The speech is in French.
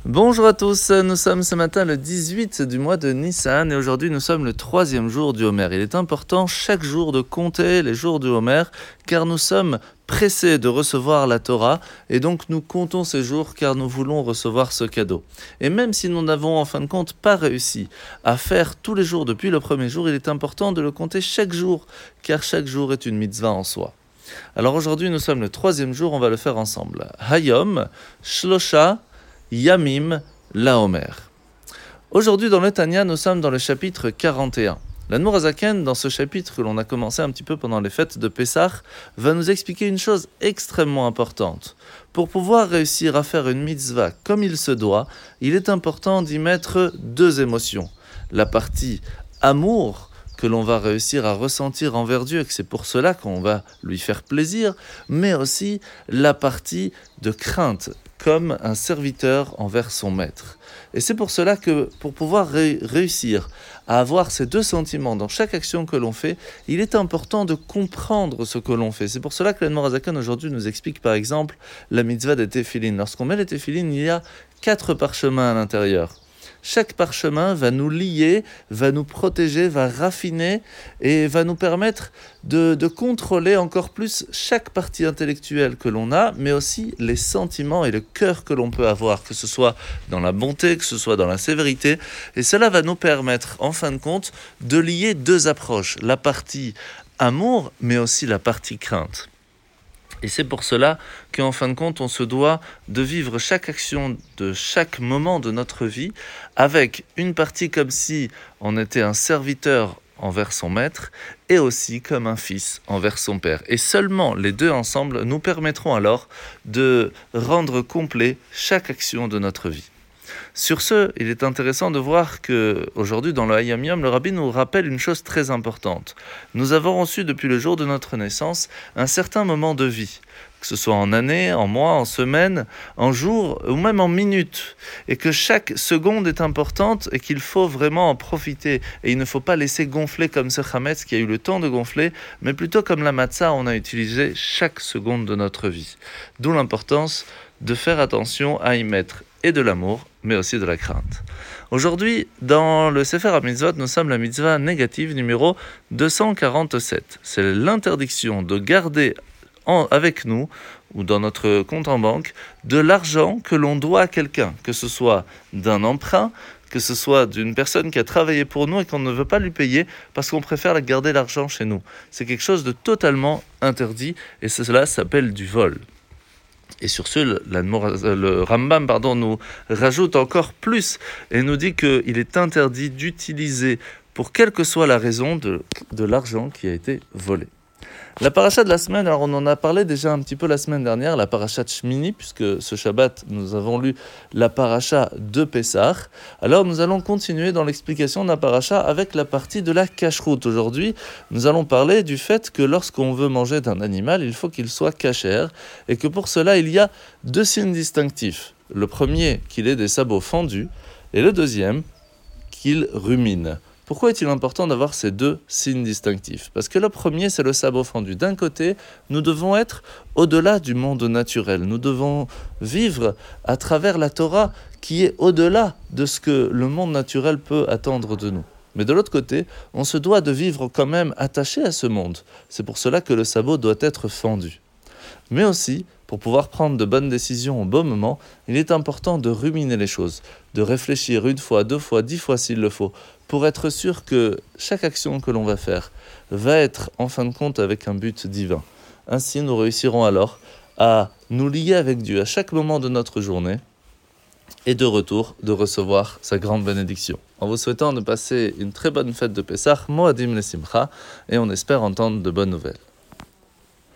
Bonjour à tous, nous sommes ce matin le 18 du mois de Nissan et aujourd'hui nous sommes le 3e jour du Homer. Il est important chaque jour de compter les jours du Homer car nous sommes pressés de recevoir la Torah et donc nous comptons ces jours car nous voulons recevoir ce cadeau. Et même si nous n'avons en fin de compte pas réussi à faire tous les jours depuis le premier jour, il est important de le compter chaque jour car chaque jour est une mitzvah en soi. Alors aujourd'hui nous sommes le 3e jour, on va le faire ensemble. Hayom, Shlosha, Yamim, la Homer. Aujourd'hui dans le Tanya, nous sommes dans le chapitre 41. L'Admour Hazaken, dans ce chapitre que l'on a commencé un petit peu pendant les fêtes de Pessah, va nous expliquer une chose extrêmement importante. Pour pouvoir réussir à faire une mitzvah comme il se doit, il est important d'y mettre deux émotions. La partie amour, que l'on va réussir à ressentir envers Dieu, et que c'est pour cela qu'on va lui faire plaisir, mais aussi la partie de crainte, comme un serviteur envers son maître. Et c'est pour cela que, pour pouvoir réussir à avoir ces deux sentiments dans chaque action que l'on fait, il est important de comprendre ce que l'on fait. C'est pour cela que l'Admour Hazaken aujourd'hui nous explique par exemple la mitzvah des téphilines. Lorsqu'on met les téphilines, il y a 4 parchemins à l'intérieur. Chaque parchemin va nous lier, va nous protéger, va raffiner et va nous permettre de contrôler encore plus chaque partie intellectuelle que l'on a, mais aussi les sentiments et le cœur que l'on peut avoir, que ce soit dans la bonté, que ce soit dans la sévérité. Et cela va nous permettre, en fin de compte, de lier deux approches, la partie amour, mais aussi la partie crainte. Et c'est pour cela qu'en fin de compte, on se doit de vivre chaque action de chaque moment de notre vie avec une partie comme si on était un serviteur envers son maître et aussi comme un fils envers son père. Et seulement les deux ensemble nous permettront alors de rendre complet chaque action de notre vie. Sur ce, il est intéressant de voir qu'aujourd'hui, dans le Hayom Yom, le Rabbi nous rappelle une chose très importante. Nous avons reçu depuis le jour de notre naissance un certain moment de vie, que ce soit en année, en mois, en semaine, en jours ou même en minutes, et que chaque seconde est importante et qu'il faut vraiment en profiter. Et il ne faut pas laisser gonfler comme ce chametz qui a eu le temps de gonfler, mais plutôt comme la matzah, on a utilisé chaque seconde de notre vie. D'où l'importance de faire attention à y mettre et de l'amour, mais aussi de la crainte. Aujourd'hui, dans le Sefer HaMitzvot, nous sommes la mitzvah négative numéro 247. C'est l'interdiction de garder avec nous, ou dans notre compte en banque, de l'argent que l'on doit à quelqu'un, que ce soit d'un emprunt, que ce soit d'une personne qui a travaillé pour nous et qu'on ne veut pas lui payer parce qu'on préfère garder l'argent chez nous. C'est quelque chose de totalement interdit et cela s'appelle du vol. Et sur ce, le Rambam nous rajoute encore plus et nous dit qu'il est interdit d'utiliser, pour quelle que soit la raison, de l'argent qui a été volé. La paracha de la semaine, alors on en a parlé déjà un petit peu la semaine dernière, la paracha de Shmini, puisque ce Shabbat, nous avons lu la paracha de Pessah. Alors nous allons continuer dans l'explication de la paracha avec la partie de la kashrut. Aujourd'hui, nous allons parler du fait que lorsqu'on veut manger d'un animal, il faut qu'il soit kasher, et que pour cela, il y a 2 signes distinctifs. Le premier, qu'il ait des sabots fendus, et le deuxième, qu'il rumine. Pourquoi est-il important d'avoir ces 2 signes distinctifs ? Parce que le premier, c'est le sabot fendu. D'un côté, nous devons être au-delà du monde naturel. Nous devons vivre à travers la Torah qui est au-delà de ce que le monde naturel peut attendre de nous. Mais de l'autre côté, on se doit de vivre quand même attaché à ce monde. C'est pour cela que le sabot doit être fendu. Mais aussi, pour pouvoir prendre de bonnes décisions au bon moment, il est important de ruminer les choses, de réfléchir 1 fois, 2 fois, 10 fois s'il le faut, pour être sûr que chaque action que l'on va faire va être en fin de compte avec un but divin. Ainsi, nous réussirons alors à nous lier avec Dieu à chaque moment de notre journée et de retour de recevoir sa grande bénédiction. En vous souhaitant de passer une très bonne fête de Pessah, Moadim le Simcha, et on espère entendre de bonnes nouvelles.